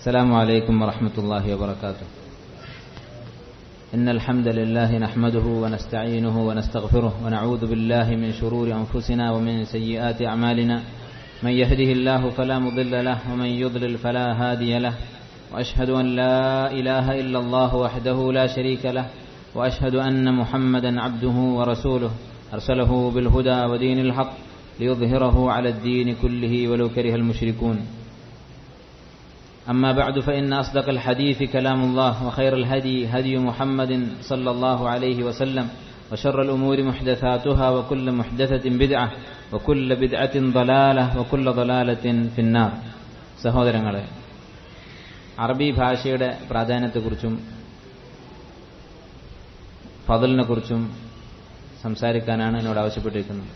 السلام عليكم ورحمة الله وبركاته. إن الحمد لله نحمده ونستعينه ونستغفره ونعوذ بالله من شرور أنفسنا ومن سيئات أعمالنا. من يهده الله فلا مضل له ومن يضلل فلا هادي له. وأشهد أن لا إله إلا الله وحده لا شريك له. وأشهد أن محمدا عبده ورسوله أرسله بالهدى ودين الحق ليظهره على الدين كله ولو كره المشركون. أما بعد فإن أصدق الحديث كلام الله وخير الهدي هدي محمد صلى الله عليه وسلم وشر الأمور محدثاتها وكل محدثة بدعة وكل بدعة ضلالة وكل ضلالة في النار. സഹോദരങ്ങളെ, അറബി ഭാഷയുടെ പ്രാധാന്യത്തെക്കുറിച്ചും ഫضലിനെ കുറിച്ചും സംസാരിക്കാനാണ് എന്നോട് ആവശ്യപ്പെട്ടിരിക്കുന്നത്.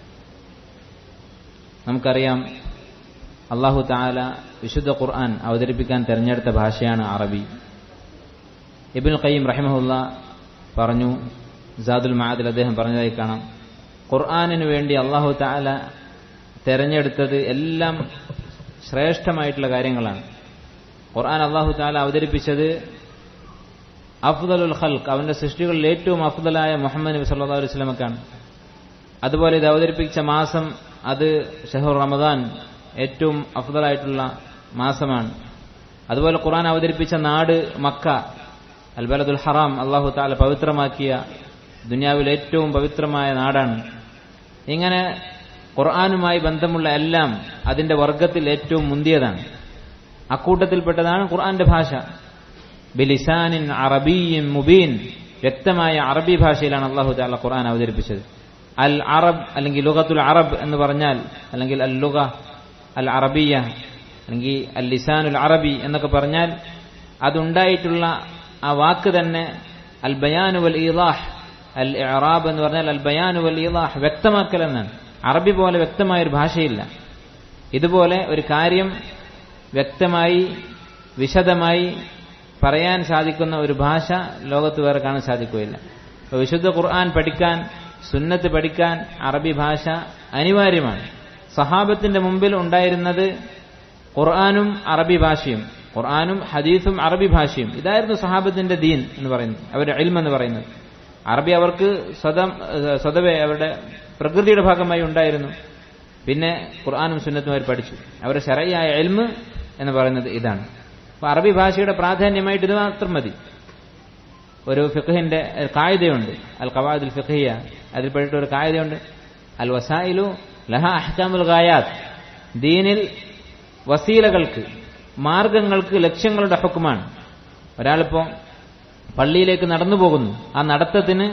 നമുക്കറിയാം, അല്ലാഹു തആല വിശുദ്ധ ഖുർആൻ അവതരിപ്പിക്കാൻ തെരഞ്ഞെടുത്ത ഭാഷയാണ് അറബി. ഇബ്നുൽ ഖയ്യിം റഹിമഹുല്ലാ പറഞ്ഞു, സാദുൽ മആദിൽ അദ്ദേഹം പറഞ്ഞതായി കാണാം, ഖുർആനിനു വേണ്ടി അല്ലാഹു തആല തെരഞ്ഞെടുത്തത് എല്ലാം ശ്രേഷ്ഠമായിട്ടുള്ള കാര്യങ്ങളാണ്. ഖുർആൻ അല്ലാഹു തആല അവതരിപ്പിച്ചത് അഫ്ദലുൽ ഖൽഖ്, അവന്റെ സൃഷ്ടികളിൽ ഏറ്റവും അഫ്ദലായ മുഹമ്മദ് നബി സല്ലല്ലാഹു അലൈഹി വസല്ലമക്കാണ്. അതുപോലെ ഇത് അവതരിപ്പിച്ച മാസം അത് ഷഹ്റു റമദാൻ, ഏറ്റവും അഫ്ദലായിട്ടുള്ള മാസമാണ്. അതുപോലെ ഖുർആൻ അവതരിപ്പിച്ച നാട് മക്ക, അൽ ബലദുൽ ഹറാം, അല്ലാഹു തആല പവിത്രമാക്കിയ ദുനിയാവിലെ ഏറ്റവും പവിത്രമായ നാടാണ്. ഇങ്ങനെ ഖുർആനുമായി ബന്ധമുള്ള എല്ലാം അതിന്റെ വർഗത്തിൽ ഏറ്റവും മുന്തിയതാണ്. അക്കൂട്ടത്തിൽപ്പെട്ടതാണ് ഖുർആന്റെ ഭാഷ. ബിലിസാനിൻ അറബിയ്യിൻ മുബീൻ, വ്യക്തമായ അറബി ഭാഷയിലാണ് അല്ലാഹു തആല ഖുർആൻ അവതരിപ്പിച്ചത്. അൽ അറബ് അല്ലെങ്കിൽ ലുഗത്തുൽ അറബ് എന്ന് പറഞ്ഞാൽ, അല്ലെങ്കിൽ അൽ ലുഗ അൽ അറബിയ അല്ലെങ്കിൽ അൽ ലിസാനുൽ അറബി എന്നൊക്കെ പറഞ്ഞാൽ അതുണ്ടായിട്ടുള്ള ആ വാക്ക് തന്നെ അൽ ബയാനു വൽ ഈളാഹ്. അൽ ഇഅറാബ് എന്ന് പറഞ്ഞാൽ അൽ ബയാനു വൽ ഈളാഹ്, വ്യക്തമാക്കൽ എന്നാണ്. അറബി പോലെ വ്യക്തമായൊരു ഭാഷയില്ല. ഇതുപോലെ ഒരു കാര്യം വ്യക്തമായി വിശദമായി പറയാൻ സാധിക്കുന്ന ഒരു ഭാഷ ലോകത്ത് വേറെ കാണാൻ സാധിക്കുകയില്ല. അപ്പോൾ വിശുദ്ധ ഖുർആൻ പഠിക്കാൻ, സുന്നത്ത് പഠിക്കാൻ അറബി ഭാഷ അനിവാര്യമാണ്. സഹാബത്തിന്റെ മുമ്പിൽ ഉണ്ടായിരുന്നത് ഖുർആനും അറബി ഭാഷയും, ഖുർആനും ഹദീസും അറബി ഭാഷയും. ഇതായിരുന്നു സഹാബത്തിന്റെ ദീൻ എന്ന് പറയുന്നത്, അവരുടെ ഇൽമ് എന്ന് പറയുന്നത്. അറബി അവർക്ക് സ്വതവേ അവരുടെ പ്രകൃതിയുടെ ഭാഗമായി ഉണ്ടായിരുന്നു. പിന്നെ ഖുർആനും സുന്നത്തും അവർ പഠിച്ചു. അവരുടെ ശരഈയായ ഇൽമ് എന്ന് പറയുന്നത് ഇതാണ്. അപ്പൊ അറബി ഭാഷയുടെ പ്രാധാന്യമായിട്ട് ഇത് മാത്രം മതി. ഒരു ഫിഖ്ഹിന്റെ ഖായിദയുണ്ട്, അൽ ഖവായിദുൽ ഫിഖ്ഹിയ. അതിൽപ്പെട്ടിട്ട് ഒരു ഖായിദയുണ്ട്, അൽ വസായിലു ലഹ അഹ്കാമുൽ ഗായാത്ത്. ദീനിൽ വസീലകൾക്ക്, മാർഗങ്ങൾക്ക് ലക്ഷ്യങ്ങളുടെ ഹുക്മാണ്. ഒരാളിപ്പോ പള്ളിയിലേക്ക് നടന്നു പോകുന്നു, ആ നടത്തത്തിന്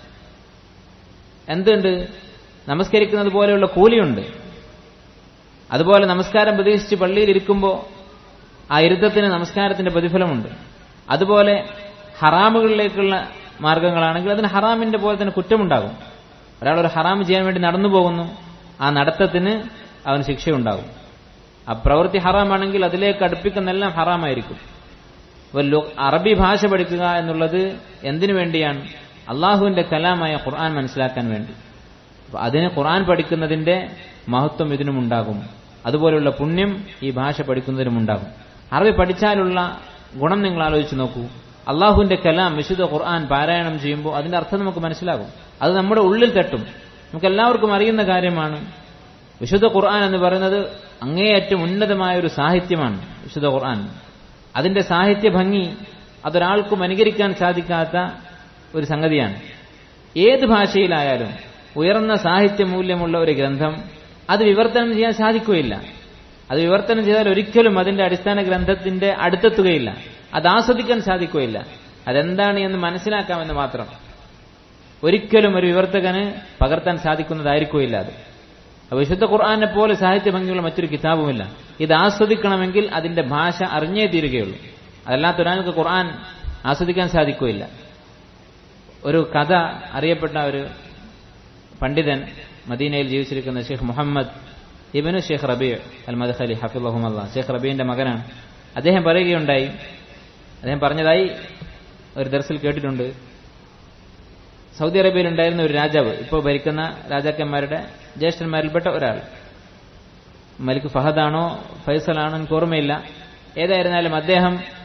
എന്തുണ്ട്? നമസ്കരിക്കുന്നത് പോലെയുള്ള കൂലിയുണ്ട്. അതുപോലെ നമസ്കാരം പ്രതീക്ഷിച്ച് പള്ളിയിൽ ഇരിക്കുമ്പോൾ ആ ഇരുത്തത്തിന് നമസ്കാരത്തിന്റെ പ്രതിഫലമുണ്ട്. അതുപോലെ ഹറാമുകളിലേക്കുള്ള മാർഗങ്ങളാണെങ്കിൽ അതിന് ഹറാമിന്റെ പോലെ തന്നെ കുറ്റമുണ്ടാകും. ഒരാൾ ഒരു ഹറാം ചെയ്യാൻ വേണ്ടി നടന്നു പോകുന്നു, ആ നടത്തത്തിന് അവന് ശിക്ഷയുണ്ടാകും. ആ പ്രവൃത്തി ഹറാമാണെങ്കിൽ അതിലേക്ക് അടുപ്പിക്കുന്നെല്ലാം ഹറാമായിരിക്കും. അറബി ഭാഷ പഠിക്കുക എന്നുള്ളത് എന്തിനു വേണ്ടിയാണ്? അള്ളാഹുവിന്റെ കലാമായ ഖുർആൻ മനസ്സിലാക്കാൻ വേണ്ടി. അതിന് ഖുർആൻ പഠിക്കുന്നതിന്റെ മഹത്വം ഇതിനുമുണ്ടാകും. അതുപോലെയുള്ള പുണ്യം ഈ ഭാഷ പഠിക്കുന്നതിനുമുണ്ടാകും. അറബി പഠിച്ചാലുള്ള ഗുണം നിങ്ങൾ ആലോചിച്ച് നോക്കൂ. അള്ളാഹുവിന്റെ കലാം വിശുദ്ധ ഖുർആൻ പാരായണം ചെയ്യുമ്പോൾ അതിന്റെ അർത്ഥം നമുക്ക് മനസ്സിലാകും. അത് നമ്മുടെ ഉള്ളിൽ തട്ടും. നമുക്ക് എല്ലാവർക്കും അറിയുന്ന കാര്യമാണ്. വിശുദ്ധ ഖുർആൻ എന്ന് പറയുന്നത് അങ്ങേയറ്റം ഉന്നതമായ ഒരു സാഹിത്യമാണ്. വിശുദ്ധ ഖുർആൻ, അതിന്റെ സാഹിത്യ ഭംഗി അതൊരാൾക്കും അനുകരിക്കാൻ സാധിക്കാത്ത ഒരു സംഗതിയാണ്. ഏത് ഭാഷയിലായാലും ഉയർന്ന സാഹിത്യ മൂല്യമുള്ള ഒരു ഗ്രന്ഥം അത് വിവർത്തനം ചെയ്യാൻ സാധിക്കുകയില്ല. അത് വിവർത്തനം ചെയ്താൽ ഒരിക്കലും അതിന്റെ അടിസ്ഥാന ഗ്രന്ഥത്തിന്റെ അടുത്തെത്തുകയില്ല. അത് ആസ്വദിക്കാൻ സാധിക്കുകയില്ല. അതെന്താണ് എന്ന് മനസ്സിലാക്കാമെന്ന് മാത്രം. ഒരിക്കലും ഒരു വിവർത്തകന് പകർത്താൻ സാധിക്കുന്നതായിരിക്കുകയില്ല അത്. വിശുദ്ധ ഖുർആനെ പോലെ സാഹിത്യ ഭംഗിയുള്ള മറ്റൊരു കിതാബുമില്ല. ഇത് ആസ്വദിക്കണമെങ്കിൽ അതിന്റെ ഭാഷ അറിഞ്ഞേ തീരുകയുള്ളൂ. അതല്ലാത്ത ഒരാൾക്ക് ഖുർആൻ ആസ്വദിക്കാൻ സാധിക്കുകയില്ല. ഒരു കഥ അറിയപ്പെട്ട ഒരു പണ്ഡിതൻ, മദീനയിൽ ജീവിച്ചിരിക്കുന്ന ഷെയ്ഖ് മുഹമ്മദ് ഇബ്നു ഷെയ്ഖ് റബീ അൽ മദ്ഖലി ഹഫിളഹുമല്ലാഹ്, ഷെയ്ഖ് റബീന്റെ മകനാണ്. അദ്ദേഹം പറയുകയുണ്ടായി, അദ്ദേഹം പറഞ്ഞതായി ഒരു ദർസിൽ കേട്ടിട്ടുണ്ട്, സൗദി അറേബ്യയിൽ ഉണ്ടായിരുന്ന ഒരു രാജാവ്, ഇപ്പോൾ ഭരിക്കുന്ന രാജാക്കന്മാരുടെ ജ്യേഷ്ഠന്മാരിൽപ്പെട്ട ഒരാൾ, മലിക് ഫഹദാണോ ഫൈസലാണോ എനിക്ക് ഓർമ്മയില്ല, ഏതായിരുന്നാലും അദ്ദേഹം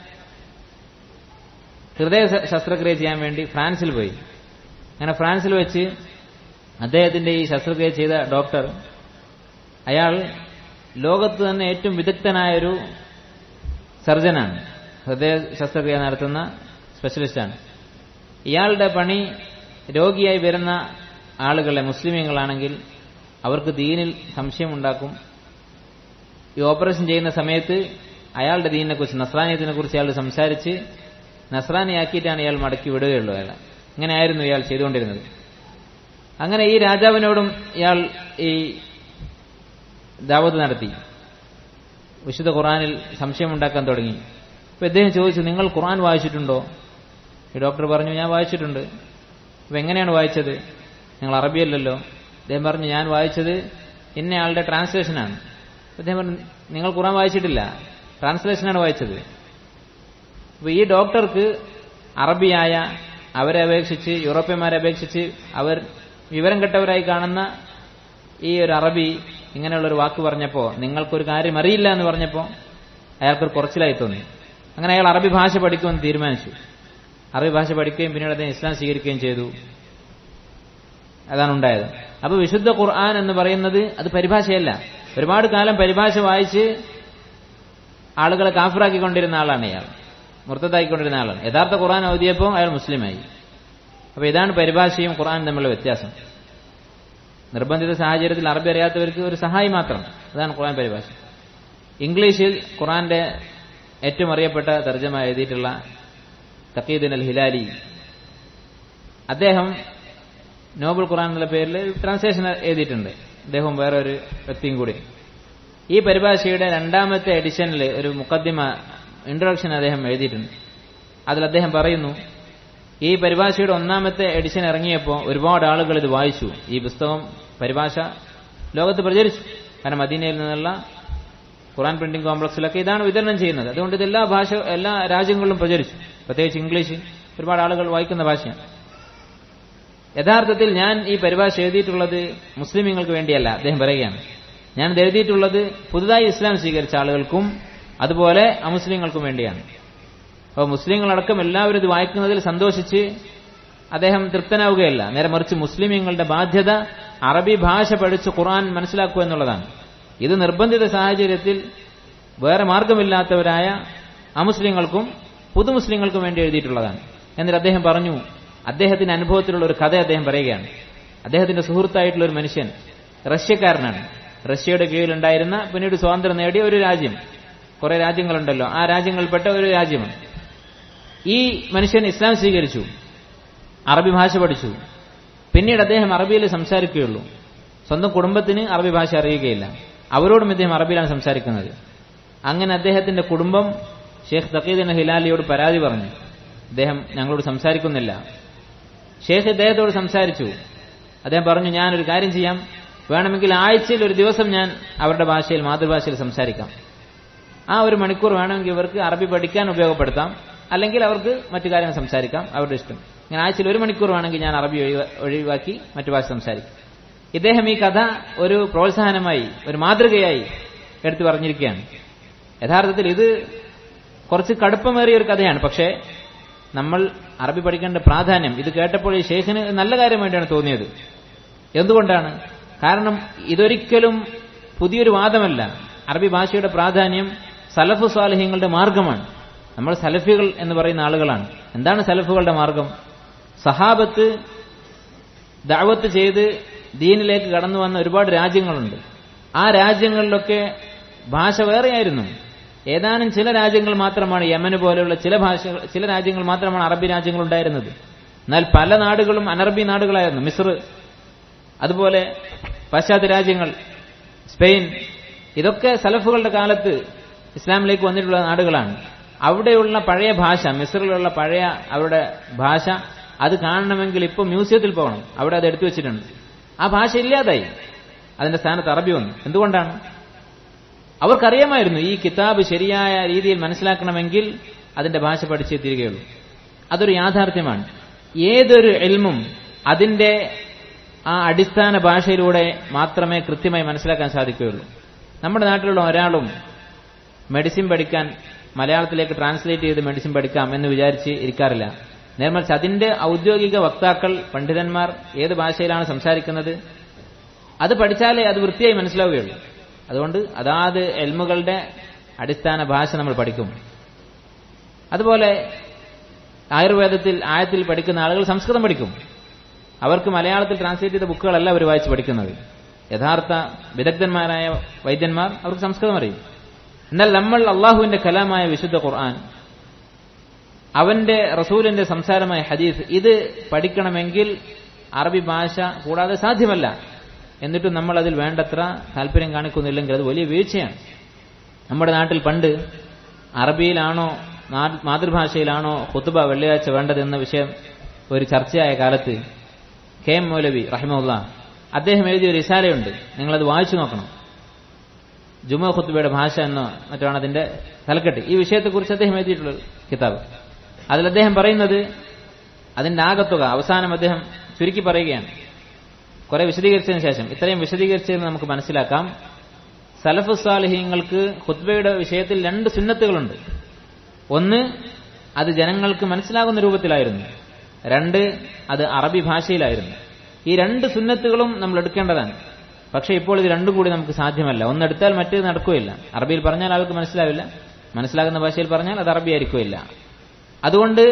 ഹൃദയ ശസ്ത്രക്രിയ ചെയ്യാൻ വേണ്ടി ഫ്രാൻസിൽ പോയി. അങ്ങനെ ഫ്രാൻസിൽ വെച്ച് അദ്ദേഹത്തിന്റെ ഈ ശസ്ത്രക്രിയ ചെയ്ത ഡോക്ടർ, അയാൾ ലോകത്ത് തന്നെ ഏറ്റവും വിദഗ്ധനായൊരു സർജനാണ്, ഹൃദയ ശസ്ത്രക്രിയ നടത്തുന്ന സ്പെഷ്യലിസ്റ്റാണ്. ഇയാളുടെ പണി രോഗിയായി വരുന്ന ആളുകളെ, മുസ്ലിമീങ്ങളാണെങ്കിൽ അവർക്ക് ദീനിൽ സംശയമുണ്ടാക്കും. ഈ ഓപ്പറേഷൻ ചെയ്യുന്ന സമയത്ത് അയാളുടെ ദീനിനെ കുറിച്ച്, നസ്രാനിയത്തിനെ കുറിച്ച് അയാൾ സംസാരിച്ച് നസ്രാനിയാക്കിയിട്ടാണ് ഇയാൾ മടക്കി വിടുകയുള്ളൂ. അയാൾ ഇങ്ങനെയായിരുന്നു ഇയാൾ ചെയ്തുകൊണ്ടിരുന്നത്. അങ്ങനെ ഈ രാജാവിനോടും ഇയാൾ ഈ ദാവത്ത് നടത്തി, വിശുദ്ധ ഖുർആനിൽ സംശയമുണ്ടാക്കാൻ തുടങ്ങി. അപ്പൊ ഇദ്ദേഹം ചോദിച്ചു, നിങ്ങൾ ഖുർആൻ വായിച്ചിട്ടുണ്ടോ? ഈ ഡോക്ടർ പറഞ്ഞു, ഞാൻ വായിച്ചിട്ടുണ്ട്. അപ്പൊ എങ്ങനെയാണ് വായിച്ചത്? നിങ്ങൾ അറബിയല്ലല്ലോ. അദ്ദേഹം പറഞ്ഞു, ഞാൻ വായിച്ചത് ഇന്നയാളുടെ ട്രാൻസ്ലേഷനാണ്. അദ്ദേഹം പറഞ്ഞു, നിങ്ങൾ ഖുർആൻ വായിച്ചിട്ടില്ല, ട്രാൻസ്ലേഷനാണ് വായിച്ചത്. അപ്പൊ ഈ ഡോക്ടർക്ക് അറബിയായ, അവരെ അപേക്ഷിച്ച്, യൂറോപ്യന്മാരെ അപേക്ഷിച്ച് അവർ വിവരം കെട്ടവരായി കാണുന്ന ഈ ഒരു അറബി ഇങ്ങനെയുള്ളൊരു വാക്ക് പറഞ്ഞപ്പോൾ, നിങ്ങൾക്കൊരു കാര്യം അറിയില്ല എന്ന് പറഞ്ഞപ്പോൾ അയാൾക്കൊരു കുറച്ചിലായി തോന്നി. അങ്ങനെ അയാൾ അറബി ഭാഷ പഠിക്കുമെന്ന് തീരുമാനിച്ചു. അറബി ഭാഷ പഠിക്കുകയും പിന്നീട് അദ്ദേഹം ഇസ്ലാം സ്വീകരിക്കുകയും ചെയ്തു. അതാണ് ഉണ്ടായത്. അപ്പൊ വിശുദ്ധ ഖുർആൻ എന്ന് പറയുന്നത് അത് പരിഭാഷയല്ല. ഒരുപാട് കാലം പരിഭാഷ വായിച്ച് ആളുകളെ കാഫിറാക്കിക്കൊണ്ടിരുന്ന ആളാണ് ഇയാൾ, മുർത്തദായിക്കൊണ്ടിരുന്ന ആളാണ്. യഥാർത്ഥ ഖുർആൻ ഓതിയപ്പോൾ അയാൾ മുസ്ലിമായി. അപ്പൊ ഇതാണ് പരിഭാഷയും ഖുർആനും തമ്മിലുള്ള വ്യത്യാസം. നിർബന്ധിത സാഹചര്യത്തിൽ അറബി അറിയാത്തവർക്ക് ഒരു സഹായി മാത്രം, അതാണ് ഖുർആൻ പരിഭാഷ. ഇംഗ്ലീഷിൽ ഖുർആന്റെ ഏറ്റവും അറിയപ്പെട്ട തർജ്ജമ എഴുതിയിട്ടുള്ള തഖീദുൻ അൽ ഹിലാലി, അദ്ദേഹം നോബൽ ഖുർആൻ എന്നുള്ള പേരിൽ ട്രാൻസ്ലേഷൻ എഴുതിയിട്ടുണ്ട്. അദ്ദേഹവും വേറൊരു വ്യക്തിയും കൂടി. ഈ പരിഭാഷയുടെ 2ാമത്തെ എഡിഷനിൽ ഒരു മുഖദ്ദിമ, ഇൻട്രൊഡക്ഷൻ അദ്ദേഹം എഴുതിയിട്ടുണ്ട്. അതിൽ അദ്ദേഹം പറയുന്നു, ഈ പരിഭാഷയുടെ 1ാമത്തെ എഡിഷൻ ഇറങ്ങിയപ്പോൾ ഒരുപാട് ആളുകൾ ഇത് വായിച്ചു. ഈ പുസ്തകം, പരിഭാഷ ലോകത്ത് പ്രചരിച്ചു. കാരണം മദീനയിൽ നിന്നുള്ള ഖുർആൻ പ്രിന്റിംഗ് കോംപ്ലക്സിലൊക്കെ ഇതാണ് വിതരണം ചെയ്യുന്നത്. അതുകൊണ്ട് ഇത് എല്ലാ രാജ്യങ്ങളിലും പ്രചരിച്ചു. പ്രത്യേകിച്ച് ഇംഗ്ലീഷ് ഒരുപാട് ആളുകൾ വായിക്കുന്ന ഭാഷയാണ്. യഥാർത്ഥത്തിൽ ഞാൻ ഈ പരിഭാഷ എഴുതിയിട്ടുള്ളത് മുസ്ലിമീങ്ങൾക്ക് വേണ്ടിയല്ല, അദ്ദേഹം പറയുകയാണ്. ഞാൻ ഇത് എഴുതിയിട്ടുള്ളത് പുതുതായി ഇസ്ലാം സ്വീകരിച്ച ആളുകൾക്കും അതുപോലെ അമുസ്ലിങ്ങൾക്കും വേണ്ടിയാണ്. അപ്പോൾ മുസ്ലിങ്ങളടക്കം എല്ലാവരും ഇത് വായിക്കുന്നതിൽ സന്തോഷിച്ച് അദ്ദേഹം തൃപ്തനാവുകയല്ല. നേരെ മറിച്ച് മുസ്ലിമീങ്ങളുടെ ബാധ്യത അറബി ഭാഷ പഠിച്ച് ഖുർആൻ മനസ്സിലാക്കുക എന്നുള്ളതാണ്. ഇത് നിർബന്ധിത സാഹചര്യത്തിൽ വേറെ മാർഗമില്ലാത്തവരായ അമുസ്ലിങ്ങൾക്കും പുതുമുസ്ലിങ്ങൾക്കും വേണ്ടി എഴുതിയിട്ടുള്ളതാണ്. എന്നിട്ട് അദ്ദേഹം പറഞ്ഞു, അദ്ദേഹത്തിന്റെ അനുഭവത്തിലുള്ള ഒരു കഥ അദ്ദേഹം പറയുകയാണ്. അദ്ദേഹത്തിന്റെ സുഹൃത്തായിട്ടുള്ള ഒരു മനുഷ്യൻ റഷ്യക്കാരനാണ്. റഷ്യയുടെ കീഴിലുണ്ടായിരുന്ന, പിന്നീട് സ്വാതന്ത്ര്യം നേടിയ ഒരു രാജ്യം, കുറെ രാജ്യങ്ങളുണ്ടല്ലോ, ആ രാജ്യങ്ങളിൽപ്പെട്ട ഒരു രാജ്യമാണ്. ഈ മനുഷ്യൻ ഇസ്ലാം സ്വീകരിച്ചു, അറബി ഭാഷ പഠിച്ചു. പിന്നീട് അദ്ദേഹം അറബിയിൽ സംസാരിക്കുകയുള്ളൂ. സ്വന്തം കുടുംബത്തിന് അറബി ഭാഷ അറിയുകയില്ല. അവരോടും ഇദ്ദേഹം അറബിയിലാണ് സംസാരിക്കുന്നത്. അങ്ങനെ അദ്ദേഹത്തിന്റെ കുടുംബം ഷെയ്ഖ് തഖീദുൻ ഹിലാലിയോട് പരാതി പറഞ്ഞു, അദ്ദേഹം ഞങ്ങളോട് സംസാരിക്കുന്നില്ല. ഷെയ്ഖ് ഇദ്ദേഹത്തോട് സംസാരിച്ചു. അദ്ദേഹം പറഞ്ഞു, ഞാനൊരു കാര്യം ചെയ്യാം, വേണമെങ്കിൽ ആഴ്ചയിൽ ഒരു ദിവസം ഞാൻ അവരുടെ ഭാഷയിൽ, മാതൃഭാഷയിൽ സംസാരിക്കാം. ആ 1 മണിക്കൂർ വേണമെങ്കിൽ ഇവർക്ക് അറബി പഠിക്കാൻ ഉപയോഗപ്പെടുത്താം, അല്ലെങ്കിൽ അവർക്ക് മറ്റു കാര്യങ്ങൾ സംസാരിക്കാം, അവരുടെ ഇഷ്ടം. ഇങ്ങനെ ആഴ്ചയിൽ 1 മണിക്കൂർ വേണമെങ്കിൽ ഞാൻ അറബി ഒഴിവാക്കി മറ്റു ഭാഷ സംസാരിക്കും. ഇദ്ദേഹം ഈ കഥ ഒരു പ്രോത്സാഹനമായി, ഒരു മാതൃകയായി എടുത്തു പറഞ്ഞിരിക്കുകയാണ്. യഥാർത്ഥത്തിൽ ഇത് കുറച്ച് കടുപ്പമേറിയ ഒരു കഥയാണ്. പക്ഷേ നമ്മൾ അറബി പഠിക്കേണ്ട പ്രാധാന്യം ഇത് കേട്ടപ്പോൾ ഈ ഷെയ്ഖിന് നല്ല കാര്യമായിട്ടാണ് തോന്നിയത്. എന്തുകൊണ്ടാണ്? കാരണം ഇതൊരിക്കലും പുതിയൊരു വാദമല്ല. അറബി ഭാഷയുടെ പ്രാധാന്യം സലഫ് സ്വാലിഹീങ്ങളുടെ മാർഗമാണ്. നമ്മൾ സലഫികൾ എന്ന് പറയുന്ന ആളുകളാണ്. എന്താണ് സലഫുകളുടെ മാർഗം? സഹാബത്ത് ദഅവത്ത് ചെയ്ത് ദീനിലേക്ക് കടന്നു വന്ന ഒരുപാട് രാജ്യങ്ങളുണ്ട്. ആ രാജ്യങ്ങളിലൊക്കെ ഭാഷ വേറെയായിരുന്നു. ഏതാനും ചില രാജ്യങ്ങൾ മാത്രമാണ്, യമന് പോലെയുള്ള ചില രാജ്യങ്ങൾ മാത്രമാണ് അറബി രാജ്യങ്ങൾ ഉണ്ടായിരുന്നത്. എന്നാൽ പല നാടുകളും അനറബി നാടുകളായിരുന്നു. മിസ്ർ, അതുപോലെ പാശ്ചാത്യ രാജ്യങ്ങൾ, സ്പെയിൻ, ഇതൊക്കെ സലഫുകളുടെ കാലത്ത് ഇസ്ലാമിലേക്ക് വന്നിട്ടുള്ള നാടുകളാണ്. അവിടെയുള്ള പഴയ ഭാഷ, മിസ്റിലുള്ള പഴയ അവരുടെ ഭാഷ, അത് കാണണമെങ്കിൽ ഇപ്പോൾ മ്യൂസിയത്തിൽ പോകണം. അവിടെ അത് എടുത്തു വെച്ചിട്ടുണ്ട്. ആ ഭാഷ ഇല്ലാതായി, അതിന്റെ സ്ഥാനത്ത് അറബി വന്നു. എന്തുകൊണ്ടാണ്? അവർക്കറിയാമായിരുന്നു ഈ കിതാബ് ശരിയായ രീതിയിൽ മനസ്സിലാക്കണമെങ്കിൽ അതിന്റെ ഭാഷ പഠിച്ചേ തീരുകയുള്ളൂ. അതൊരു യാഥാർത്ഥ്യമാണ്. ഏതൊരു ഇൽമും അതിന്റെ ആ അടിസ്ഥാന ഭാഷയിലൂടെ മാത്രമേ കൃത്യമായി മനസ്സിലാക്കാൻ സാധിക്കുകയുള്ളൂ. നമ്മുടെ നാട്ടിലുള്ള ഒരാളും മെഡിസിൻ പഠിക്കാൻ മലയാളത്തിലേക്ക് ട്രാൻസ്ലേറ്റ് ചെയ്ത് മെഡിസിൻ പഠിക്കാം എന്ന് വിചാരിച്ച് ഇരിക്കാറില്ല. നേർമറിച്ച് അതിന്റെ ഔദ്യോഗിക വക്താക്കൾ, പണ്ഡിതന്മാർ ഏത് ഭാഷയിലാണ് സംസാരിക്കുന്നത് അത് പഠിച്ചാലേ അത് വൃത്തിയായി മനസ്സിലാവുകയുള്ളൂ. അതുകൊണ്ട് അതാത് എൽമുകളുടെ അടിസ്ഥാന ഭാഷ നമ്മൾ പഠിക്കും. അതുപോലെ ആയുർവേദത്തിൽ ആയത്തിൽ പഠിക്കുന്ന ആളുകൾ സംസ്കൃതം പഠിക്കും. അവർക്ക് മലയാളത്തിൽ ട്രാൻസ്ലേറ്റ് ചെയ്ത ബുക്കുകളല്ല അവർ വായിച്ച് പഠിക്കുന്നത്. യഥാർത്ഥ വിദഗ്ധന്മാരായ വൈദ്യന്മാർ അവർക്ക് സംസ്കൃതം അറിയും. എന്നാൽ നമ്മൾ അള്ളാഹുവിന്റെ കലാമായ വിശുദ്ധ ഖുർആൻ, അവന്റെ റസൂലിന്റെ സംസാരമായ ഹദീസ്, ഇത് പഠിക്കണമെങ്കിൽ അറബി ഭാഷ കൂടാതെ സാധ്യമല്ല. എന്നിട്ടും നമ്മൾ അതിൽ വേണ്ടത്ര താല്പര്യം കാണിക്കുന്നില്ലെങ്കിൽ അത് വലിയ വീഴ്ചയാണ്. നമ്മുടെ നാട്ടിൽ പണ്ട് അറബിയിലാണോ മാതൃഭാഷയിലാണോ ഖുത്ബ വെള്ളിയാഴ്ച വേണ്ടതെന്ന വിഷയം ഒരു ചർച്ചയായ കാലത്ത് KM മൗലവി റഹിമഹുല്ലാ അദ്ദേഹം എഴുതിയ ഒരു റിസാലയുണ്ട്. നിങ്ങളത് വായിച്ചു നോക്കണം. ജുമുഅ ഖുത്ബയുടെ ഭാഷ എന്നോ മറ്റാണ് അതിന്റെ തലക്കെട്ട്. ഈ വിഷയത്തെക്കുറിച്ച് അദ്ദേഹം എഴുതിയിട്ടുള്ള കിതാബ്. അതിൽ അദ്ദേഹം പറയുന്നത്, അതിന്റെ ആകത്തുക അവസാനം അദ്ദേഹം ചുരുക്കി പറയുകയാണ്. കുറെ വിശദീകരിച്ചതിന് ശേഷം, ഇത്രയും വിശദീകരിച്ചതിന് നമുക്ക് മനസ്സിലാക്കാം, സലഫ് സാലിഹീങ്ങൾക്ക് ഖുത്ബയുടെ വിഷയത്തിൽ 2 സുന്നത്തുകളുണ്ട്. ഒന്ന്, അത് ജനങ്ങൾക്ക് മനസ്സിലാകുന്ന രൂപത്തിലായിരുന്നു. 2, അത് അറബി ഭാഷയിലായിരുന്നു. ഈ 2 സുന്നത്തുകളും നമ്മൾ എടുക്കേണ്ടതാണ്. പക്ഷേ ഇപ്പോൾ ഇത് രണ്ടും കൂടി നമുക്ക് സാധ്യമല്ല. ഒന്നെടുത്താൽ മറ്റേത് നടക്കുകയില്ല. അറബിയിൽ പറഞ്ഞാൽ ആൾക്ക് മനസ്സിലാവില്ല, മനസ്സിലാകുന്ന ഭാഷയിൽ പറഞ്ഞാൽ അത് അറബി ആയിരിക്കുകയില്ല. അതുകൊണ്ട്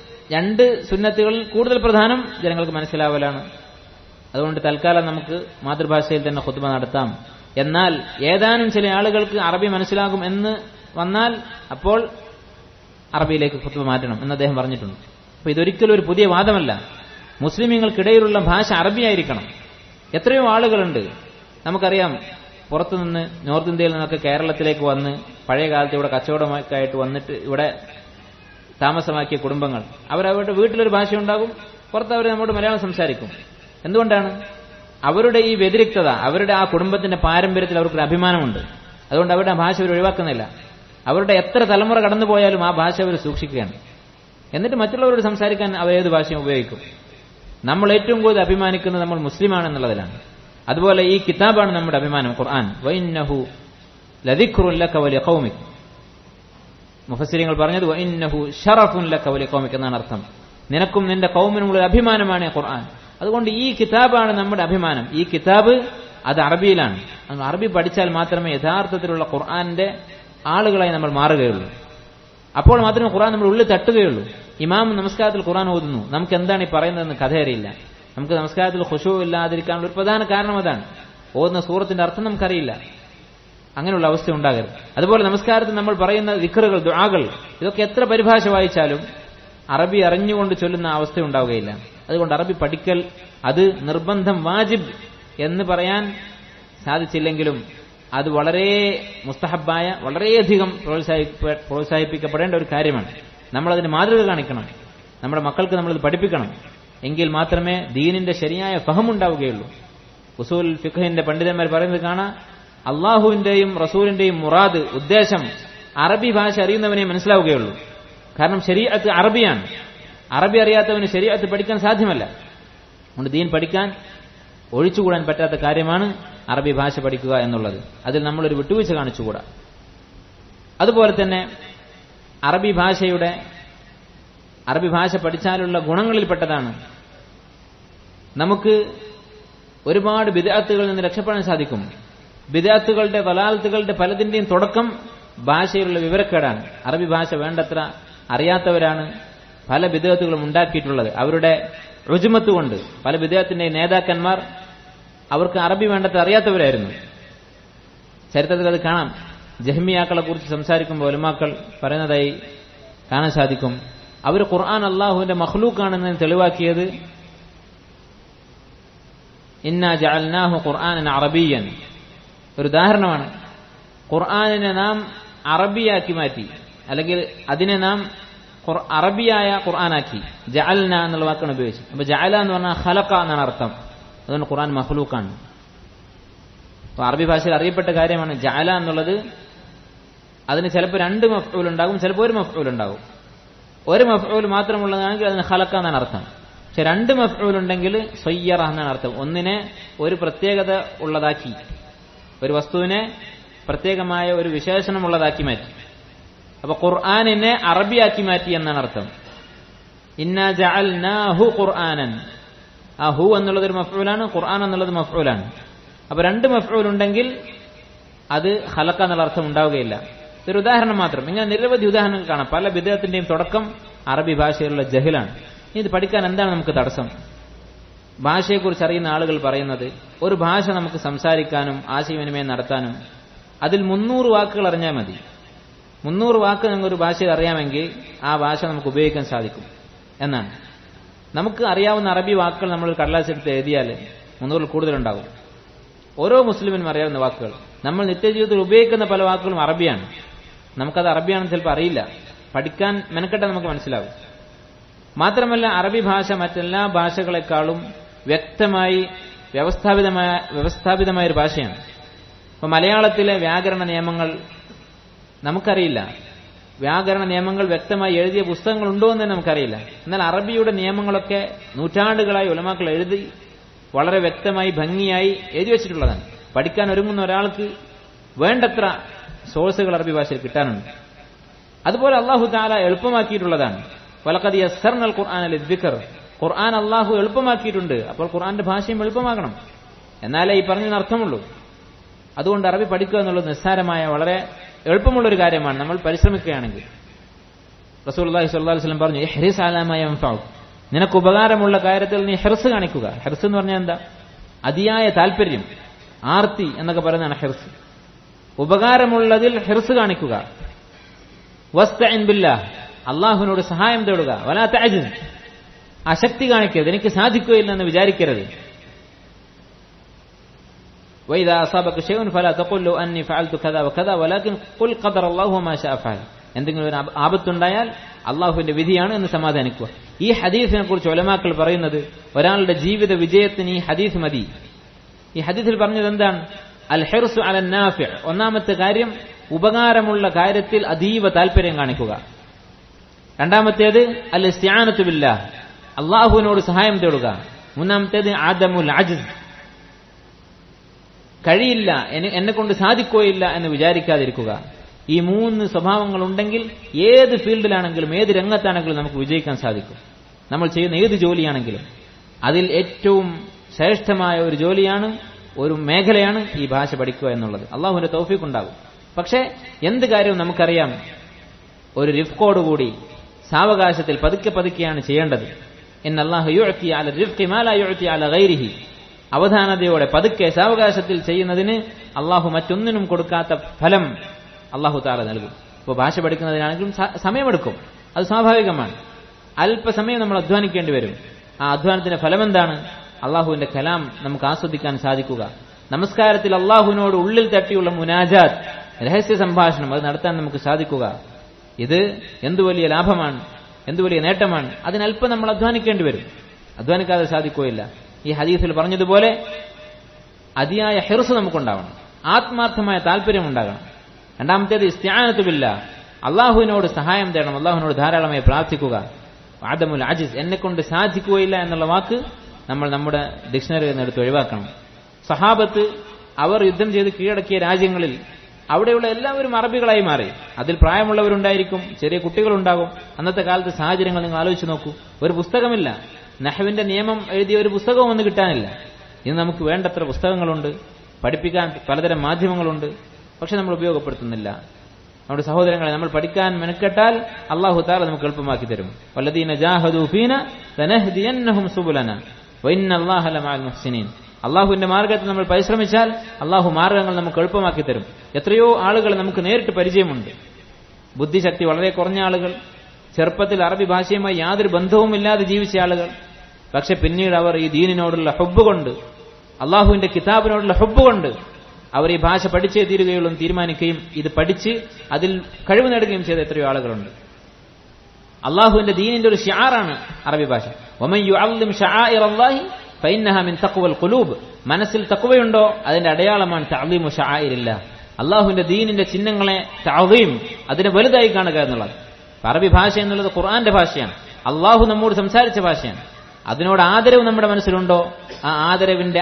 2 സുന്നത്തുകളിൽ കൂടുതൽ പ്രധാനം ജനങ്ങൾക്ക് മനസ്സിലാവലാണ്. അതുകൊണ്ട് തൽക്കാലം നമുക്ക് മാതൃഭാഷയിൽ തന്നെ ഖുത്ബ നടത്താം. എന്നാൽ ഏതാനും ചില ആളുകൾക്ക് അറബി മനസ്സിലാകും എന്ന് വന്നാൽ അപ്പോൾ അറബിയിലേക്ക് ഖുത്ബ മാറ്റണം എന്ന് അദ്ദേഹം പറഞ്ഞിട്ടുണ്ട്. അപ്പൊ ഇതൊരിക്കലും ഒരു പുതിയ വാദമല്ല. മുസ്ലിമീങ്ങൾക്കിടയിലുള്ള ഭാഷ അറബിയായിരിക്കണം. എത്രയോ ആളുകളുണ്ട് നമുക്കറിയാം, പുറത്തുനിന്ന് നോർത്ത് ഇന്ത്യയിൽ നിന്നൊക്കെ കേരളത്തിലേക്ക് വന്ന് പഴയ കാലത്ത് ഇവിടെ കച്ചവടമായിട്ട് വന്നിട്ട് ഇവിടെ താമസമാക്കിയ കുടുംബങ്ങൾ. അവരവരുടെ വീട്ടിലൊരു ഭാഷയുണ്ടാകും, പുറത്ത് അവർ നമ്മോട് മലയാളം സംസാരിക്കും. എന്തുകൊണ്ടാണ്? അവരുടെ ഈ വ്യതിരിക്തത, അവരുടെ ആ കുടുംബത്തിന്റെ പാരമ്പര്യത്തിൽ അവർക്കൊരു അഭിമാനമുണ്ട്. അതുകൊണ്ട് അവരുടെ ആ ഭാഷ അവർ ഒഴിവാക്കുന്നില്ല. അവരുടെ എത്ര തലമുറ കടന്നുപോയാലും ആ ഭാഷ അവർ സൂക്ഷിക്കുകയാണ്. എന്നിട്ട് മറ്റുള്ളവരോട് സംസാരിക്കാൻ അവർ ഏത് ഭാഷയും ഉപയോഗിക്കും. നമ്മൾ ഏറ്റവും കൂടുതൽ അഭിമാനിക്കുന്നത് നമ്മൾ മുസ്ലിമാണെന്നുള്ളതിലാണ്. അതുപോലെ ഈ കിതാബാണ് നമ്മുടെ അഭിമാനം, ഖുർആൻ. വഇന്നഹു ലദിക്റുൻ ലക വലിഖൗമിക്. മുഫസ്സിരിങ്ങൾ പറഞ്ഞത് വഇന്നഹു ശറഫുൻ ലക വലിഖൗമിക് എന്നാണ് അർത്ഥം. നിനക്കും നിന്റെ ഖൗമിനുമുള്ള അഭിമാനമാണ് ഖുർആൻ. അതുകൊണ്ട് ഈ കിതാബാണ് നമ്മുടെ അഭിമാനം. ഈ കിതാബ് അത് അറബിയിലാണ്. അറബി പഠിച്ചാൽ മാത്രമേ യഥാർത്ഥത്തിലുള്ള ഖുർആന്റെ ആളുകളായി നമ്മൾ മാറുകയുള്ളൂ. അപ്പോൾ മാത്രമേ ഖുർആൻ നമ്മുടെ ഉള്ളിൽ തട്ടുകയുള്ളൂ. ഇമാം നമസ്കാരത്തിൽ ഖുർആൻ ഓതുന്നു, നമുക്ക് എന്താണ് ഈ പറയുന്നതെന്ന് കഥ അറിയില്ല. നമുക്ക് നമസ്കാരത്തിൽ ഖുശൂ ഇല്ലാതിരിക്കാനുള്ള ഒരു പ്രധാന കാരണം അതാണ്. ഓതുന്ന സൂറത്തിന്റെ അർത്ഥം നമുക്കറിയില്ല. അങ്ങനെയുള്ള അവസ്ഥ ഉണ്ടാകരുത്. അതുപോലെ നമസ്കാരത്തിൽ നമ്മൾ പറയുന്ന ദിക്റുകൾ, ദുആകൾ, ഇതൊക്കെ എത്ര പരിഭാഷ വായിച്ചാലും അറബി അറിഞ്ഞുകൊണ്ട് ചൊല്ലുന്ന അവസ്ഥ ഉണ്ടാവുകയില്ല. അതുകൊണ്ട് അറബി പഠിക്കൽ അത് നിർബന്ധം, വാജിബ് എന്ന് പറയാൻ സാധിച്ചില്ലെങ്കിലും അത് വളരെ മുസ്തഹബായ, വളരെയധികം പ്രോത്സാഹിപ്പിക്കപ്പെടേണ്ട ഒരു കാര്യമാണ്. നമ്മളതിന് മാതൃക കാണിക്കണം. നമ്മുടെ മക്കൾക്ക് നമ്മളിത് പഠിപ്പിക്കണം. എങ്കിൽ മാത്രമേ ദീനിന്റെ ശരിയായ ഫഹമുണ്ടാവുകയുള്ളൂ. ഉസൂൽ ഫിഖഹിന്റെ പണ്ഡിതന്മാർ പറയുന്നത് കാണാം, അള്ളാഹുവിന്റെയും റസൂലിന്റെയും മുറാദ്, ഉദ്ദേശം അറബി ഭാഷ അറിയുന്നവനെ മനസ്സിലാവുകയുള്ളൂ. കാരണം ശരീഅത്ത് അറബിയാണ്. അറബി അറിയാത്തവന് ശരീഅത്ത് പഠിക്കാൻ സാധ്യമല്ല. അതുകൊണ്ട് ദീൻ പഠിക്കാൻ ഒഴിച്ചുകൂടാൻ പറ്റാത്ത കാര്യമാണ് അറബി ഭാഷ പഠിക്കുക എന്നുള്ളത്. അതിൽ നമ്മളൊരു വിട്ടുവീഴ്ച കാണിച്ചുകൂടാ. അതുപോലെ തന്നെ അറബി ഭാഷ പഠിച്ചാലുള്ള ഗുണങ്ങളിൽപ്പെട്ടതാണ് നമുക്ക് ഒരുപാട് ബിദ്അത്തുകളിൽ നിന്ന് രക്ഷപ്പെടാൻ സാധിക്കും. ബിദ്അത്തുകളുടെ, വലാലത്തുകളുടെ പലതിന്റെയും തുടക്കം ഭാഷയിലുള്ള വിവരക്കേടാണ്. അറബി ഭാഷ വേണ്ടത്ര അറിയാത്തവരാണ് പല ബിദ്അത്തുകളും ഉണ്ടാക്കിയിട്ടുള്ളത്. അവരുടെ റുജുമത്ത് കൊണ്ട് പല ബിദ്അത്തിന്റെ നേതാക്കന്മാർ അവർക്ക് അറബി വേണ്ടത്ര അറിയാത്തവരായിരുന്നു. ചരിത്രത്തിൽ അത് കാണാം. ജഹ്മിയാക്കളെ കുറിച്ച് സംസാരിക്കുമ്പോൾ ഉലമാക്കൾ പറയുന്നതായി കാണാൻ സാധിക്കും. അവർ ഖുർആൻ അള്ളാഹുവിന്റെ മഖ്ലൂഖാണെന്ന് തെളിവാക്കിയത് ഇന്നാ ജഅൽനാഹു ഖുർആനൻ അറബിയ്യൻ, ഒരു ഉദാഹരണമാണ്. ഖുർആനിനെ നാം അറബിയാക്കി മാറ്റി, അല്ലെങ്കിൽ അതിനെ നാം അറബിയായ ഖുർആനാക്കി. ജഅൽന എന്നുള്ള വാക്കാണ് ഉപയോഗിച്ചത്. അപ്പൊ ജഅല എന്ന് പറഞ്ഞാൽ ഖലഖ എന്നാണ് അർത്ഥം. അതുകൊണ്ട് ഖുർആൻ മഖ്ലൂഖാണ്. അപ്പൊ അറബി ഭാഷയിൽ അറിയപ്പെട്ട കാര്യമാണ് ജഅല എന്നുള്ളത്. അതിന് ചിലപ്പോൾ 2 മഫ്ഊൽ ഉണ്ടാകും, ചിലപ്പോൾ 1 മഫ്ഊൽ ഉണ്ടാകും. 1 മഫ്ഊൽ മാത്രമുള്ളതാണെങ്കിൽ അതിന് ഖലഖ എന്നാണ് അർത്ഥം. പക്ഷെ 2 മഫ്ഊൽ ഉണ്ടെങ്കിൽ സയ്യറ എന്നാണ് അർത്ഥം. ഒന്നിനെ ഒരു പ്രത്യേകത ഉള്ളതാക്കി, ഒരു വസ്തുവിനെ പ്രത്യേകമായ ഒരു വിശേഷണമുള്ളതാക്കി മാറ്റി. അപ്പൊ ഖുർആനിനെ അറബിയാക്കി മാറ്റി എന്നാണ് അർത്ഥം. ഇന്നാ ജഅൽനാഹു ഖുർആനൻ. ആ ഹു എന്നുള്ളത് ഒരു മഫ്ഊലാണ്, ഖുർആൻ എന്നുള്ളത് മഫ്ഊലാണ്. അപ്പൊ രണ്ട് മഫ്ഊൽ ഉണ്ടെങ്കിൽ അത് ഖലഖ എന്നുള്ള അർത്ഥം ഉണ്ടാവുകയില്ല. ഇതൊരു ഉദാഹരണം മാത്രം. ഇങ്ങനെ നിരവധി ഉദാഹരണങ്ങൾ കാണാം. പല ബിദ്അത്തിന്റെയും തുടക്കം അറബി ഭാഷയിലുള്ള ജഹലാണ്. ഇത് പഠിക്കാൻ എന്താണ് നമുക്ക് തടസ്സം? ഭാഷയെക്കുറിച്ച് അറിയുന്ന ആളുകൾ പറയുന്നത്, ഒരു ഭാഷ നമുക്ക് സംസാരിക്കാനും ആശയവിനിമയം നടത്താനും അതിൽ 300 വാക്കുകൾ അറിഞ്ഞാൽ മതി. 300 വാക്ക് നമുക്കൊരു ഭാഷയിൽ അറിയാമെങ്കിൽ ആ ഭാഷ നമുക്ക് ഉപയോഗിക്കാൻ സാധിക്കും എന്നാണ്. നമുക്ക് അറിയാവുന്ന അറബി വാക്കുകൾ നമ്മൾ കടലാസെടുത്ത് എഴുതിയാൽ 300 കൂടുതലുണ്ടാകും. ഓരോ മുസ്ലിമിനും അറിയാവുന്ന വാക്കുകൾ. നമ്മൾ നിത്യജീവിതത്തിൽ ഉപയോഗിക്കുന്ന പല വാക്കുകളും അറബിയാണ്. നമുക്കത് അറബിയാണെന്ന് ചിലപ്പോൾ അറിയില്ല. പഠിക്കാൻ മെനക്കെട്ടാൽ നമുക്ക് മനസ്സിലാവും. മാത്രമല്ല അറബി ഭാഷ മറ്റെല്ലാ ഭാഷകളെക്കാളും വ്യക്തമായി വ്യവസ്ഥാപിതമായ ഒരു ഭാഷയാണ്. ഇപ്പൊ മലയാളത്തിലെ വ്യാകരണ നിയമങ്ങൾ നമുക്കറിയില്ല. വ്യാകരണ നിയമങ്ങൾ വ്യക്തമായി എഴുതിയ പുസ്തകങ്ങൾ ഉണ്ടോ എന്ന് നമുക്കറിയില്ല. എന്നാൽ അറബിയുടെ നിയമങ്ങളൊക്കെ നൂറ്റാണ്ടുകളായി ഉലമാക്കൾ എഴുതി വളരെ വ്യക്തമായി ഭംഗിയായി എഴുതി വെച്ചിട്ടുള്ളതാണ്. പഠിക്കാൻ ഒരുങ്ങുന്ന ഒരാൾക്ക് വേണ്ടത്ര സോഴ്സുകൾ അറബി ഭാഷയിൽ കിട്ടാനുണ്ട്. അതുപോലെ അല്ലാഹു തആല എളുപ്പമാക്കിയിട്ടുള്ളതാണ്. വലഖദ് യസ്സർനൽ ഖുർആന ലിദ്ദിക്ർ. ഖുർആൻ അല്ലാഹു എളുപ്പമാക്കിയിട്ടുണ്ട്. അപ്പോൾ ഖുർആന്റെ ഭാഷയും എളുപ്പമാകണം, എന്നാലേ ഈ പറഞ്ഞതിന് അർത്ഥമുള്ളൂ. അതുകൊണ്ട് അറബി പഠിക്കുക എന്നുള്ളത് നിസ്സാരമായ വളരെ എളുപ്പമുള്ള ഒരു കാര്യമാണ് നമ്മൾ പരിശ്രമിക്കുകയാണെങ്കിൽ. റസൂലുള്ളാഹി സ്വല്ലല്ലാഹു അലൈഹി വസല്ലം പറഞ്ഞു, ഇഹ്രിസ് അലാ മാ യൻഫഉ. നിനക്ക് ഉപകാരമുള്ള കാര്യത്തിൽ നീ ഹിർസ് കാണിക്കുക. ഹിർസ് എന്ന് പറഞ്ഞാൽ എന്താ? അതിയായ താല്പര്യം, ആർത്തി എന്നൊക്കെ പറയുന്നതാണ് ഹിർസ്. ഉപകാരമുള്ളതിൽ ഹിർസ് കാണിക്കുക. വസ്തഇൻ ബില്ലാഹ്. അല്ലാഹുവിനോട് സഹായം തേടുക. വലാ തഅജിസ്. അശക്തി കാണിക്കരുത്, എനിക്ക് സാധിക്കുകയില്ല എന്ന് വിചാരിക്കരുത്. വഇദാ അസാബക ശൈഉൻ ഫലാ തഖുൽ ലൗ അന്നി ഫഅൽതു കദാ വകദാ വലാകിൻ ഖുൽ ഖദറ അല്ലാഹു വമാ ശാഅ ഫഅൽ. എന്തെങ്കിലും ഒരു ആപത്തുണ്ടായാൽ അള്ളാഹുവിന്റെ വിധിയാണ് എന്ന് സമാധാനിക്കുക. ഈ ഹദീസിനെ കുറിച്ച് ഉലമാക്കൾ പറയുന്നത്, ഒരാളുടെ ജീവിത വിജയത്തിന് ഈ ഹദീസ് മതി. ഈ ഹദീസിൽ പറഞ്ഞത് എന്താണ്? അൽ ഹിർസു അലൻ നാഫിഅ. ഒന്നാമത്തെ കാര്യം, ഉപകാരമുള്ള കാര്യത്തിൽ അതീവ താല്പര്യം കാണിക്കുക. രണ്ടാമത്തേത് അൽ ഇസ്തിആനതു ബില്ലാഹ്, അള്ളാഹുവിനോട് സഹായം തേടുക. മൂന്നാമത്തേത് ആദമുൽ അജ്സ്, കഴിയില്ല, എന്നെ കൊണ്ട് സാധിക്കുകയില്ല എന്ന് വിചാരിക്കാതിരിക്കുക. ഈ 3 സ്വഭാവങ്ങൾ ഉണ്ടെങ്കിൽ ഏത് ഫീൽഡിലാണെങ്കിലും ഏത് രംഗത്താണെങ്കിലും നമുക്ക് വിജയിക്കാൻ സാധിക്കും. നമ്മൾ ചെയ്യുന്ന ഏത് ജോലിയാണെങ്കിലും അതിൽ ഏറ്റവും ശ്രേഷ്ഠമായ ഒരു ജോലിയാണ്, ഒരു മേഖലയാണ് ഈ ഭാഷ പഠിക്കുക എന്നുള്ളത്. അള്ളാഹുവിന്റെ തൗഫീഖ് ഉണ്ടാകും. പക്ഷേ എന്ത് കാര്യവും നമുക്കറിയാം, ഒരു റിഫ്കോടുകൂടി സാവകാശത്തിൽ പതുക്കെ പതുക്കെയാണ് ചെയ്യേണ്ടത്. ഇന്നല്ലാഹു യുഅതി അല റിഫ്ഖി മാ ലാ യുഅതി അല ഗൈരിഹി. അവധാനതയോടെ പതുക്കെ സാവകാശത്തിൽ ചെയ്യുന്നതിന് അള്ളാഹു മറ്റൊന്നിനും കൊടുക്കാത്ത ഫലം അള്ളാഹു തആല നൽകും. ഇപ്പോൾ ഭാഷ പഠിക്കുന്നതിനാണെങ്കിലും സമയമെടുക്കും, അത് സ്വാഭാവികമാണ്. അല്പസമയം നമ്മൾ അധ്വാനിക്കേണ്ടി വരും. ആ അധ്വാനത്തിന്റെ ഫലം എന്താണ്? അള്ളാഹുവിന്റെ കലാം നമുക്ക് ആസ്വദിക്കാൻ സാധിക്കുക. നമസ്കാരത്തിൽ അള്ളാഹുവിനോട് ഉള്ളിൽ തട്ടിയുള്ള മുനാജാത്ത്, രഹസ്യ സംഭാഷണം, അത് നടത്താൻ നമുക്ക് സാധിക്കുക. ഇത് എന്തു വലിയ ലാഭമാണ്, എന്തു വലിയ നേട്ടമാണ്. അതിനല്പം നമ്മൾ അധ്വാനിക്കേണ്ടി വരും, അധ്വാനിക്കാതെ സാധിക്കുകയില്ല. ഈ ഹദീസിൽ പറഞ്ഞതുപോലെ അതിയായ ഹിർസ് നമുക്കുണ്ടാവണം, ആത്മാർത്ഥമായ താല്പര്യം ഉണ്ടാകണം. രണ്ടാമത്തേത് ഇസ്തിആനതു ബില്ലാഹ്, അള്ളാഹുവിനോട് സഹായം തേടണം, അള്ളാഹുവിനോട് ധാരാളമായി പ്രാർത്ഥിക്കുക. ആദമുൽ അജിസ്, എന്നെ കൊണ്ട് സാധിക്കുകയില്ല എന്നുള്ള വാക്ക് നമ്മൾ നമ്മുടെ ഡിക്ഷണറിയിൽ നിന്ന് എടുത്ത് ഒഴിവാക്കണം. സഹാബത്ത് അവർ യുദ്ധം ചെയ്ത് കീഴടക്കിയ രാജ്യങ്ങളിൽ അവിടെയുള്ള എല്ലാവരും അറബികളായി മാറി. അതിൽ പ്രായമുള്ളവരുണ്ടായിരിക്കും, ചെറിയ കുട്ടികളുണ്ടാകും. അന്നത്തെ കാലത്ത് സാഹചര്യങ്ങൾ നിങ്ങൾ ആലോചിച്ച് നോക്കൂ. ഒരു പുസ്തകമില്ല, നഹ്വിന്റെ നിയമം എഴുതിയ ഒരു പുസ്തകവും ഒന്നും കിട്ടാനില്ല. ഇന്ന് നമുക്ക് വേണ്ടത്ര പുസ്തകങ്ങളുണ്ട്, പഠിപ്പിക്കാൻ പലതരം മാധ്യമങ്ങളുണ്ട്, പക്ഷെ നമ്മൾ ഉപയോഗപ്പെടുത്തുന്നില്ല. നമ്മുടെ സഹോദരങ്ങളെ, നമ്മൾ പഠിക്കാൻ മെനക്കെട്ടാൽ അല്ലാഹു തആല നമുക്ക് എളുപ്പമാക്കി തരും. വല്ലദീന ജാഹദൂ ഫീന ലനഹ്ദിയന്നഹും സുബുലന വഇന്നല്ലാഹ ലമഅൽ മുഹ്സിനീൻ. അള്ളാഹുവിന്റെ മാർഗത്തിൽ നമ്മൾ പരിശ്രമിച്ചാൽ അള്ളാഹു മാർഗങ്ങൾ നമുക്ക് എളുപ്പമാക്കി തരും. എത്രയോ ആളുകൾ നമുക്ക് നേരിട്ട് പരിചയമുണ്ട്. ബുദ്ധിശക്തി വളരെ കുറഞ്ഞ ആളുകൾ, ചെറുപ്പത്തിൽ അറബി ഭാഷയുമായി യാതൊരു ബന്ധവുമില്ലാതെ ജീവിച്ച ആളുകൾ. പക്ഷെ പിന്നീട് അവർ ഈ ദീനിനോടുള്ള ഹുബ്ബ് കൊണ്ട്, അള്ളാഹുവിന്റെ കിതാബിനോടുള്ള ഹുബ്ബ് കൊണ്ട് അവർ ഈ ഭാഷ പഠിച്ചേ തീരുകയുള്ളൂ എന്ന് തീരുമാനിക്കുകയും ഇത് പഠിച്ച് അതിൽ കഴിവ് നേടുകയും ചെയ്ത എത്രയോ ആളുകളുണ്ട്. അള്ളാഹുവിന്റെ ദീനിന്റെ ഒരു ശിആറാണ് അറബി ഭാഷ. വമൻ യുഅല്ലിം ശആഇറല്ലാഹി ഫഇന്നഹാ മിൻ തഖ്വൽ ഖുലൂബ്. മനസ്സിൽ തഖ്വയുണ്ടോ അതിന്റെ അടയാളമാണ് തഅലീമു ശആഇരില്ലാഹ്. അള്ളാഹുവിന്റെ ദീനിന്റെ ചിഹ്നങ്ങളെ തഅലീം, അതിനെ വലുതായി കാണുക എന്നുള്ളത്. അറബി ഭാഷ എന്നുള്ളത് ഖുർആന്റെ ഭാഷയാണ്, അള്ളാഹു നമ്മോട് സംസാരിച്ച ഭാഷയാണ്. അതിനോട് ആദരവ് നമ്മുടെ മനസ്സിലുണ്ടോ, ആ ആദരവിന്റെ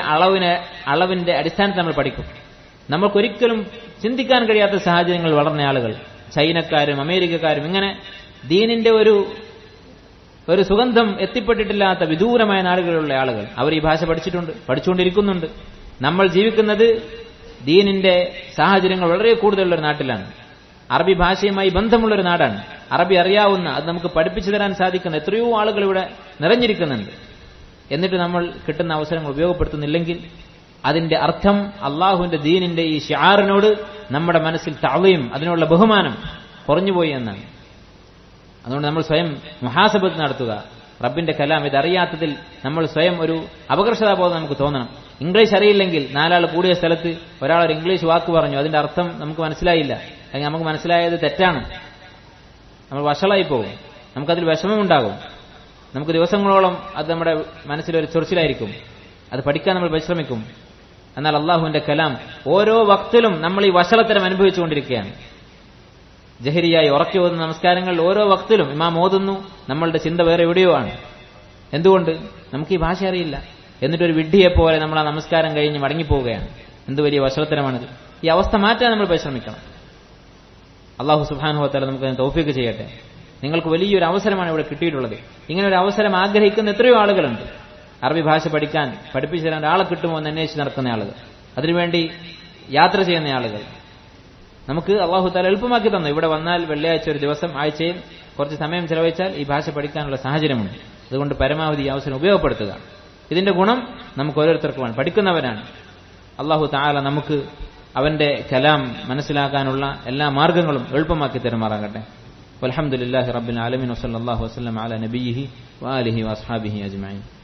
അളവിന്റെ അടിസ്ഥാനത്തിൽ നമ്മൾ പഠിക്കും. നമ്മൾക്കൊരിക്കലും ചിന്തിക്കാൻ കഴിയാത്ത സാഹചര്യങ്ങൾ വളർന്ന ആളുകൾ, ചൈനക്കാരും അമേരിക്കക്കാരും, ഇങ്ങനെ ദീനിന്റെ ഒരു സുഗന്ധം എത്തിപ്പെട്ടിട്ടില്ലാത്ത വിദൂരമായ നാടുകളിലുള്ള ആളുകൾ അവർ ഈ ഭാഷ പഠിച്ചിട്ടുണ്ട്, പഠിച്ചുകൊണ്ടിരിക്കുന്നുണ്ട്. നമ്മൾ ജീവിക്കുന്നത് ദീനിന്റെ സാഹചര്യങ്ങൾ വളരെ കൂടുതലുള്ളൊരു നാട്ടിലാണ്. അറബി ഭാഷയുമായി ബന്ധമുള്ളൊരു നാടാണ്. അറബി അറിയാവുന്ന, അത് നമുക്ക് പഠിപ്പിച്ചു തരാൻ സാധിക്കുന്ന എത്രയോ ആളുകൾ ഇവിടെ നിറഞ്ഞിരിക്കുന്നുണ്ട്. എന്നിട്ട് നമ്മൾ കിട്ടുന്ന അവസരങ്ങൾ ഉപയോഗപ്പെടുത്തുന്നില്ലെങ്കിൽ അതിന്റെ അർത്ഥം അള്ളാഹുവിന്റെ ദീനിന്റെ ഈ ഷിആറിനോട് നമ്മുടെ മനസ്സിൽ തഅളീം, അതിനുള്ള ബഹുമാനം കുറഞ്ഞുപോയി എന്നാണ്. അതുകൊണ്ട് നമ്മൾ സ്വയം മുഹാസബത്ത് നടത്തുക. റബ്ബിന്റെ കലാം ഇതറിയാത്തതിൽ നമ്മൾ സ്വയം ഒരു അപകർഷതാബോധം നമുക്ക് തോന്നണം. ഇംഗ്ലീഷ് അറിയില്ലെങ്കിൽ, നാലാൾ കൂടിയ സ്ഥലത്ത് ഒരാളൊരു ഇംഗ്ലീഷ് വാക്ക് പറഞ്ഞു, അതിന്റെ അർത്ഥം നമുക്ക് മനസ്സിലായില്ല, അല്ലെങ്കിൽ നമുക്ക് മനസ്സിലായത് തെറ്റാണ്, നമ്മൾ വഷളായി പോകും, നമുക്കതിൽ വിഷമമുണ്ടാകും, നമുക്ക് ദിവസങ്ങളോളം അത് നമ്മുടെ മനസ്സിലൊരു ചൊറിച്ചിലായിരിക്കും. അത് പഠിക്കാൻ നമ്മൾ പരിശ്രമിക്കും. എന്നാൽ അള്ളാഹുവിന്റെ കലാം ഓരോ വക്തിലും നമ്മൾ ഈ വഷളത്തരം അനുഭവിച്ചുകൊണ്ടിരിക്കുകയാണ്. ജഹരിയായി ഉറക്കി ഓതുന്ന നമസ്കാരങ്ങളിൽ ഓരോ വക്തിലും ഇമാം ഓതുന്നു, നമ്മളുടെ ചിന്ത വേറെ എവിടെയോ ആണ്. എന്തുകൊണ്ട്? നമുക്ക് ഈ ഭാഷ അറിയില്ല. എന്നിട്ടൊരു വിഡ്ഢിയെപ്പോലെ നമ്മൾ ആ നമസ്കാരം കഴിഞ്ഞ് മടങ്ങിപ്പോവുകയാണ്. എന്ത് വലിയ വഷളത്തരമാണിത്. ഈ അവസ്ഥ മാറ്റാൻ നമ്മൾ പരിശ്രമിക്കണം. അള്ളാഹു സുബ്ഹാനഹു വ തആല നമുക്ക് തൗഫീഖ് ചെയ്യട്ടെ. നിങ്ങൾക്ക് വലിയൊരു അവസരമാണ് ഇവിടെ കിട്ടിയിട്ടുള്ളത്. ഇങ്ങനെ ഒരു അവസരം ആഗ്രഹിക്കുന്ന എത്രയോ ആളുകളുണ്ട്. അറബി ഭാഷ പഠിക്കാൻ, പഠിപ്പിച്ചു തരാൻ ഒരാളെ കിട്ടുമോ എന്ന് അന്വേഷിച്ച് നടക്കുന്ന ആളുകൾ, അതിനുവേണ്ടി യാത്ര ചെയ്യുന്ന ആളുകൾ. നമുക്ക് അള്ളാഹു തആല എളുപ്പമാക്കി തന്നു. ഇവിടെ വന്നാൽ വെള്ളിയാഴ്ച ഒരു ദിവസം, ആഴ്ചയിൽ കുറച്ച് സമയം ചെലവഴിച്ചാൽ ഈ ഭാഷ പഠിക്കാനുള്ള സാഹചര്യമുണ്ട്. അതുകൊണ്ട് പരമാവധി ഈ അവസരം ഉപയോഗപ്പെടുത്തുക. ഇതിന്റെ ഗുണം നമുക്ക് ഓരോരുത്തർക്കുമാണ്. പഠിക്കുന്നവരാണ്. അള്ളാഹു തആല നമുക്ക് അവന്റെ കലാം മനസ്സിലാക്കാനുള്ള എല്ലാ മാർഗങ്ങളും എളുപ്പമാക്കി തരുമാറാകട്ടെ. വൽഹംദുലില്ലാഹി റബ്ബിൽ ആലമീൻ വസല്ലല്ലാഹു വസല്ലം അലാ നബിയിഹി വആലിഹി വഅസ്ഹാബിഹി അജ്മഈൻ.